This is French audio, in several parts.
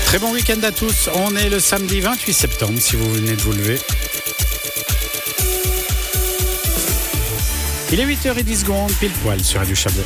Très bon week-end à tous. On est le samedi 28 septembre si vous venez de vous lever. Il est 8h10 pile poil sur Radio Chablais.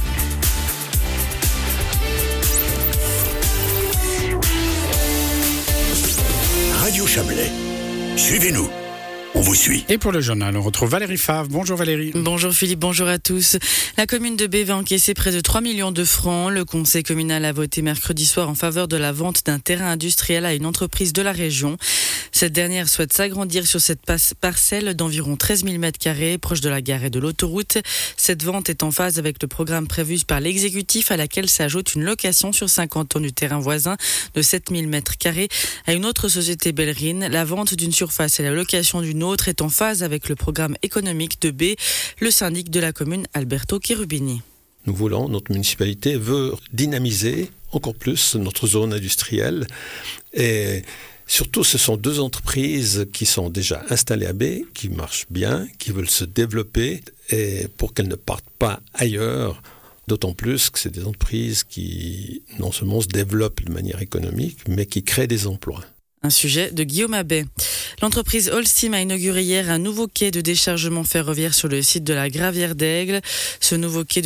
Radio Chablais. Suivez-nous. On vous suit. Et pour le journal, on retrouve Valérie Favre. Bonjour Valérie. Bonjour Philippe, bonjour à tous. La commune de Bé va encaisser près de 3 millions de francs. Le conseil communal a voté mercredi soir en faveur de la vente d'un terrain industriel à une entreprise de la région. Cette dernière souhaite s'agrandir sur cette parcelle d'environ 13 000 m2, proche de la gare et de l'autoroute. Cette vente est en phase avec le programme prévu par l'exécutif, à laquelle s'ajoute une location sur 50 ans du terrain voisin de 7 000 m2 à une autre société Bellerine. La vente d'une surface et la location d'une autre est en phase avec le programme économique de Bé, le syndic de la commune Alberto Cherubini. Notre municipalité veut dynamiser encore plus notre zone industrielle et surtout ce sont deux entreprises qui sont déjà installées à Bé, qui marchent bien, qui veulent se développer et pour qu'elles ne partent pas ailleurs. D'autant plus que c'est des entreprises qui non seulement se développent de manière économique, mais qui créent des emplois. Un sujet de Guillaume Abbé. L'entreprise Holcim a inauguré hier un nouveau quai de déchargement ferroviaire sur le site de la Gravière d'Aigle. Ce nouveau quai de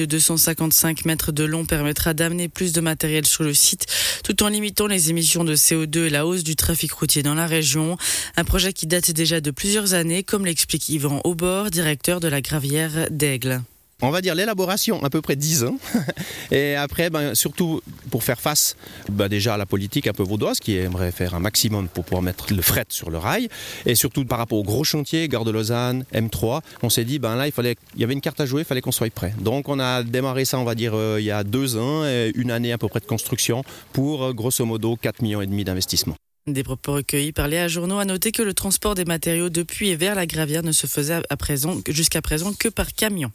255 mètres de long permettra d'amener plus de matériel sur le site tout en limitant les émissions de CO2 et la hausse du trafic routier dans la région. Un projet qui date déjà de plusieurs années, comme l'explique Yvan Aubord, directeur de la Gravière d'Aigle. On va dire l'élaboration, à peu près 10 ans. Et après, surtout pour faire face déjà à la politique un peu vaudoise qui aimerait faire un maximum pour pouvoir mettre le fret sur le rail. Et surtout par rapport aux gros chantiers, Gare de Lausanne, M3, on s'est dit, là, il y avait une carte à jouer, il fallait qu'on soit prêt. Donc on a démarré ça, on va dire, il y a 2 ans, une année à peu près de construction pour grosso modo 4,5 millions d'investissement. Des propos recueillis par Léa Journeau. A noter que le transport des matériaux depuis et vers la Gravière ne se faisait jusqu'à présent que par camion.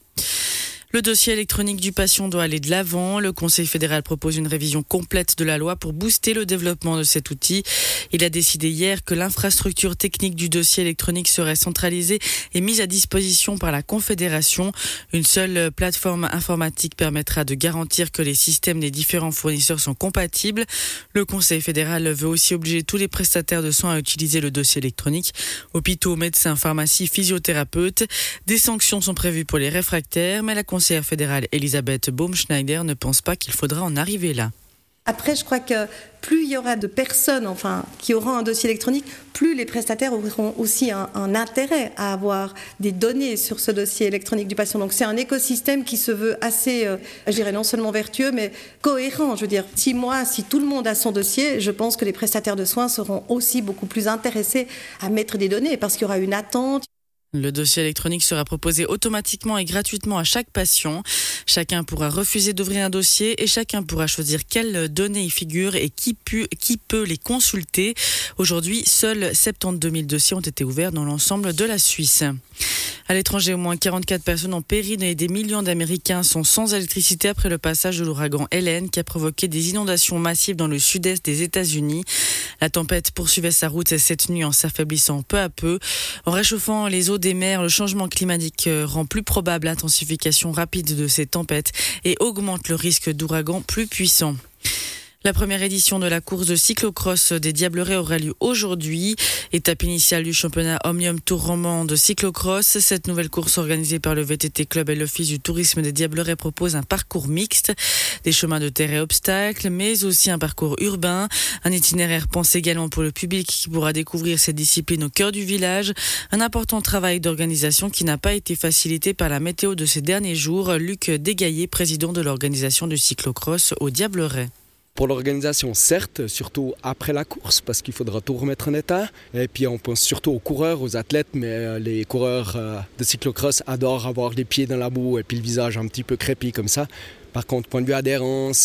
Le dossier électronique du patient doit aller de l'avant. Le Conseil fédéral propose une révision complète de la loi pour booster le développement de cet outil. Il a décidé hier que l'infrastructure technique du dossier électronique serait centralisée et mise à disposition par la Confédération. Une seule plateforme informatique permettra de garantir que les systèmes des différents fournisseurs sont compatibles. Le Conseil fédéral veut aussi obliger tous les prestataires de soins à utiliser le dossier électronique. Hôpitaux, médecins, pharmacies, physiothérapeutes. Des sanctions sont prévues pour les réfractaires, mais la conseillère fédérale Elisabeth Baumschneider ne pense pas qu'il faudra en arriver là. Après, je crois que plus il y aura de personnes qui auront un dossier électronique, plus les prestataires auront aussi un intérêt à avoir des données sur ce dossier électronique du patient. Donc c'est un écosystème qui se veut assez, je dirais non seulement vertueux, mais cohérent. Je veux dire, si tout le monde a son dossier, je pense que les prestataires de soins seront aussi beaucoup plus intéressés à mettre des données parce qu'il y aura une attente. Le dossier électronique sera proposé automatiquement et gratuitement à chaque patient. Chacun pourra refuser d'ouvrir un dossier et chacun pourra choisir quelles données y figurent et qui peut les consulter. Aujourd'hui, seuls 72 000 dossiers ont été ouverts dans l'ensemble de la Suisse. À l'étranger, au moins 44 personnes ont péri et des millions d'Américains sont sans électricité après le passage de l'ouragan Helen qui a provoqué des inondations massives dans le sud-est des États-Unis. La tempête poursuivait sa route cette nuit en s'affaiblissant peu à peu. En réchauffant les eaux des mers, le changement climatique rend plus probable l'intensification rapide de ces tempêtes et augmente le risque d'ouragans plus puissants. La première édition de la course de cyclocross des Diablerets aura lieu aujourd'hui. Étape initiale du championnat Omnium Tour Roman de cyclocross. Cette nouvelle course organisée par le VTT Club et l'Office du tourisme des Diablerets propose un parcours mixte, des chemins de terre et obstacles, mais aussi un parcours urbain. Un itinéraire pensé également pour le public qui pourra découvrir cette discipline au cœur du village. Un important travail d'organisation qui n'a pas été facilité par la météo de ces derniers jours. Luc Desgaillés, président de l'organisation du cyclocross aux Diablerets. Pour l'organisation, certes, surtout après la course, parce qu'il faudra tout remettre en état. Et puis on pense surtout aux coureurs, aux athlètes, mais les coureurs de cyclocross adorent avoir les pieds dans la boue et puis le visage un petit peu crépi comme ça. Par contre, point de vue adhérence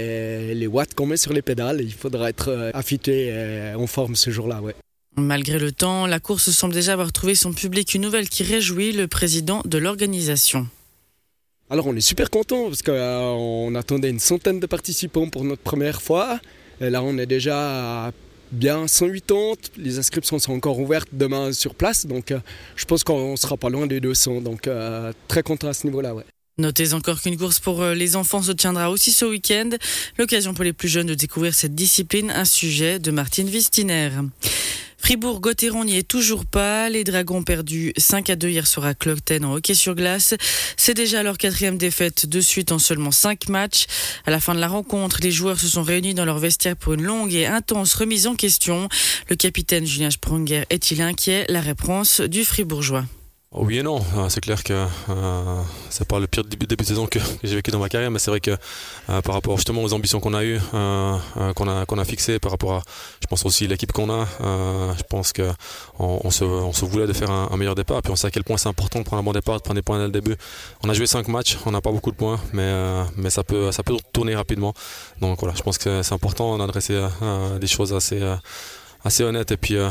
et les watts qu'on met sur les pédales, il faudra être affûté et en forme ce jour-là, ouais. Malgré le temps, la course semble déjà avoir trouvé son public, une nouvelle qui réjouit le président de l'organisation. Alors on est super contents parce qu'on attendait une centaine de participants pour notre première fois. Et là on est déjà à bien 180. Les inscriptions sont encore ouvertes demain sur place. Donc je pense qu'on sera pas loin des 200. Donc très content à ce niveau-là. Ouais. Notez encore qu'une course pour les enfants se tiendra aussi ce week-end. L'occasion pour les plus jeunes de découvrir cette discipline, un sujet de Martine Wistiner. Fribourg-Gotteron n'y est toujours pas. Les Dragons ont perdu 5-2 hier soir à Cloten en hockey sur glace. C'est déjà leur 4e défaite de suite en seulement 5 matchs. À la fin de la rencontre, les joueurs se sont réunis dans leur vestiaire pour une longue et intense remise en question. Le capitaine Julien Sprunger est-il inquiet? La réponse du Fribourgeois. Oui et non, c'est clair que c'est pas le pire début de saison que j'ai vécu dans ma carrière, mais c'est vrai que par rapport justement aux ambitions qu'on a eues, qu'on a fixées, par rapport à, je pense aussi l'équipe qu'on a, je pense que on se voulait de faire un meilleur départ, puis on sait à quel point c'est important de prendre un bon départ, de prendre des points dès le début. On a joué 5 matchs, on n'a pas beaucoup de points, mais ça peut tourner rapidement. Donc voilà, je pense que c'est important d'adresser des choses assez honnête et puis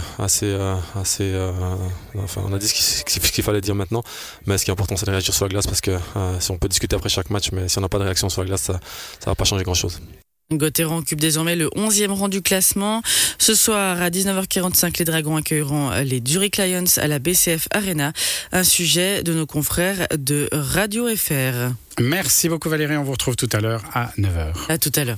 on a dit ce qu'il fallait dire maintenant, mais ce qui est important c'est de réagir sur la glace, parce que si on peut discuter après chaque match, mais si on n'a pas de réaction sur la glace, ça va pas changer grand chose. Gotteron occupe désormais le 11e rang du classement. Ce soir à 19h45, les Dragons accueilleront les Zurich Lions à la BCF Arena, un sujet de nos confrères de Radio FR. Merci beaucoup Valérie, on vous retrouve tout à l'heure à 9h. À tout à l'heure.